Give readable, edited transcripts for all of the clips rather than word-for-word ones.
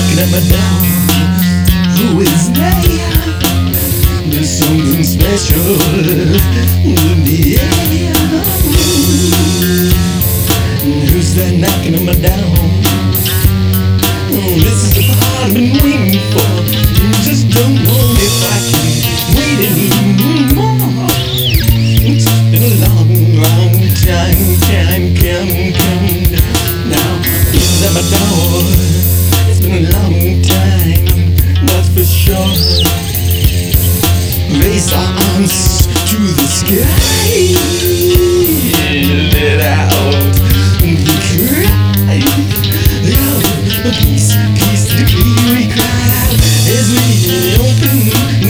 knocking at my door. Who is there? There's something special in the air. Who's that knocking at my door? This is the part I've been waiting for. You just don't know if I can wait anymore. It's been a long, long time come now. Who's at my door? It's been a long time, that's for sure. Raise our arms to the sky, let out the cry. Oh, peace, peace, we cry out as we open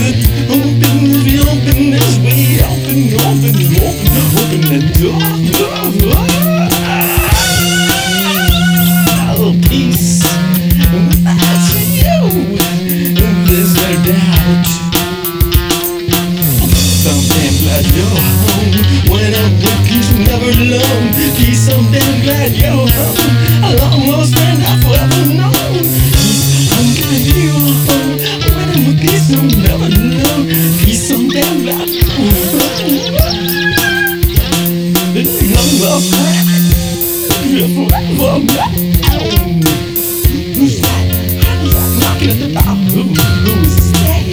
the door. Oh, peace, that's you. There's no doubt. So damn glad you're home. When I'm with you, never alone. Peace, I'm damn glad you're home. A long lost friend I've ever known. Peace, I'm glad you're home. When I'm with peace, I'm never alone. Peace, I'm damn glad you're home. Long lost friend, forever known. Who's that? Who's that knocking at the door? Who's that?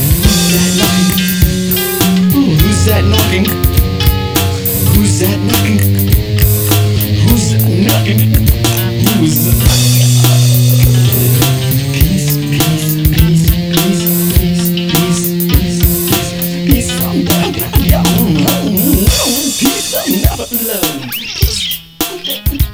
Who's that knocking? Who's that knocking? Who's that knocking? Who's that knocking? Peace, peace, peace, peace, peace, peace, peace, peace. I'm down, you're home. Peace, I'm never alone. Peace.